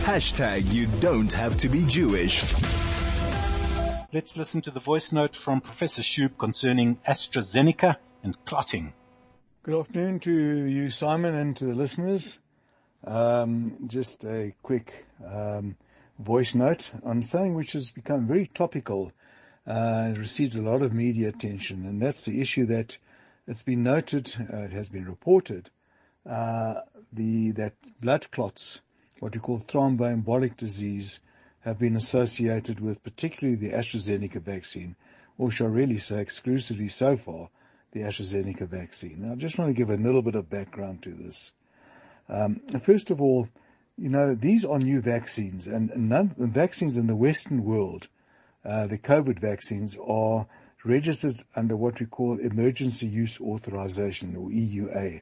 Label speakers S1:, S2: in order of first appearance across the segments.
S1: Hashtag you don't have to be Jewish.
S2: Let's listen to the voice note from Professor Shub concerning AstraZeneca and clotting.
S3: Good afternoon to you, Simon, and to the listeners. Just a quick voice note on something which has become very topical, received a lot of media attention, and that's the issue that it's been noted, it has been reported, that blood clots, what we call thromboembolic disease, have been associated with particularly the AstraZeneca vaccine, or shall really say exclusively so far, the AstraZeneca vaccine. Now, I just want to give a little bit of background to this. First of all, these are new vaccines, and the vaccines in the Western world, the COVID vaccines, are registered under what we call Emergency Use Authorization, or EUA.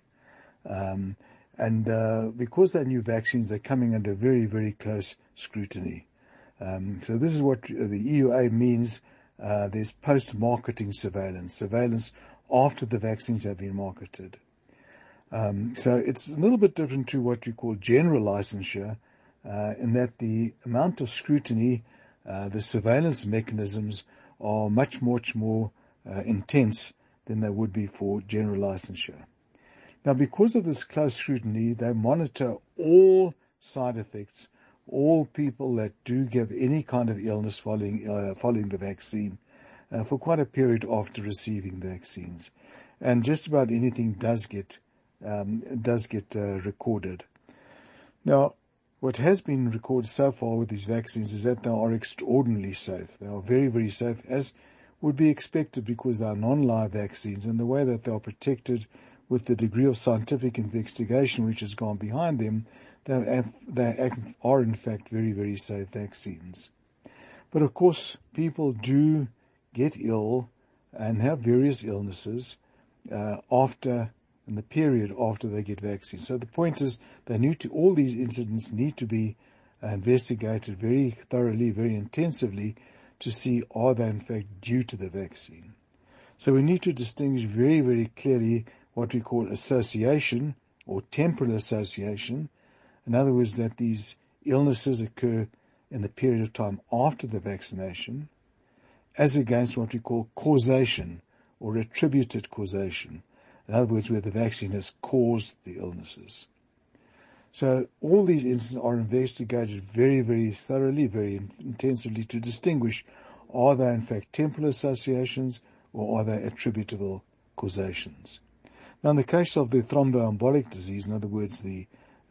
S3: Because they're new vaccines, they're coming under very, very close scrutiny. So this is what the EUA means. There's post-marketing surveillance after the vaccines have been marketed. So it's a little bit different to what we call general licensure, in that the amount of scrutiny, the surveillance mechanisms are much more intense than they would be for general licensure. Now, because of this close scrutiny, they monitor all side effects, all people that do give any kind of illness following the vaccine, for quite a period after receiving vaccines, and just about anything does get recorded. Now, what has been recorded so far with these vaccines is that they are extraordinarily safe. They are very, very safe, as would be expected, because they are non-live vaccines, and the way that they are protected with the degree of scientific investigation which has gone behind them, they are in fact very, very safe vaccines. But of course, people do get ill and have various illnesses in the period after they get vaccines. So the point is, all these incidents need to be investigated very thoroughly, very intensively, to see are they in fact due to the vaccine. So we need to distinguish very, very clearly what we call association or temporal association. In other words, that these illnesses occur in the period of time after the vaccination, as against what we call causation or attributed causation. In other words, where the vaccine has caused the illnesses. So all these instances are investigated very, very thoroughly, very intensively, to distinguish, are they in fact temporal associations or are they attributable causations. Now, in the case of the thromboembolic disease, in other words, the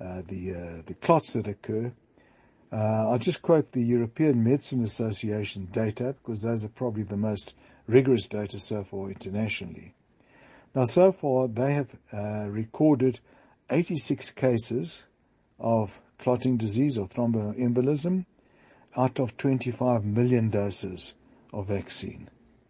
S3: clots that occur, I'll just quote the European Medicine Association data, because those are probably the most rigorous data so far internationally. Now, so far, they have recorded 86 cases of clotting disease or thromboembolism out of 25 million doses of vaccine.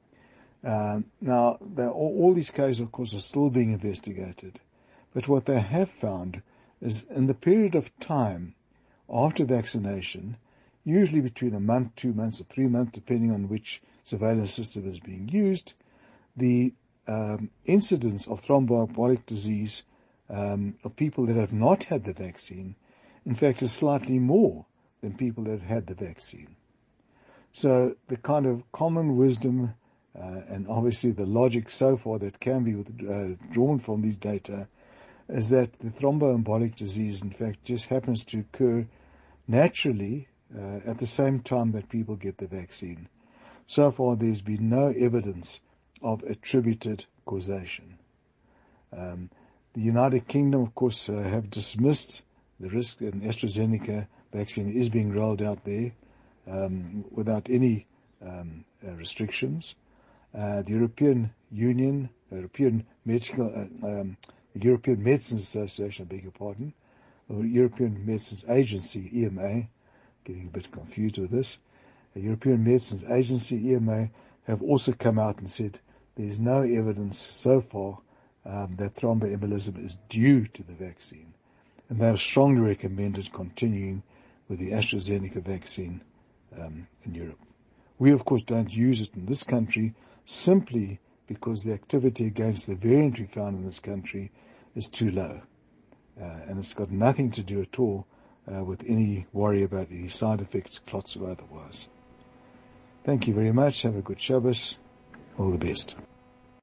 S3: Now, all these cases, of course, are still being investigated. But what they have found is, in the period of time after vaccination, usually between a month, 2 months, or 3 months, depending on which surveillance system is being used, the incidence of thromboembolic disease of people that have not had the vaccine, in fact, is slightly more than people that have had the vaccine. So the kind of common wisdom and obviously the logic so far that can be drawn from these data is that the thromboembolic disease, in fact, just happens to occur naturally at the same time that people get the vaccine. So far, there's been no evidence of attributed causation. The United Kingdom, of course, have dismissed the risk that an AstraZeneca vaccine is being rolled out there without any restrictions. The European Union, the European Medicines Association, I beg your pardon, or European Medicines Agency, EMA, getting a bit confused with this, the European Medicines Agency, EMA, have also come out and said there's no evidence so far that thromboembolism is due to the vaccine. And they have strongly recommended continuing with the AstraZeneca vaccine in Europe. We, of course, don't use it in this country simply because the activity against the variant we found in this country is too low. And it's got nothing to do at all with any worry about any side effects, clots or otherwise. Thank you very much. Have a good Shabbos. All the best.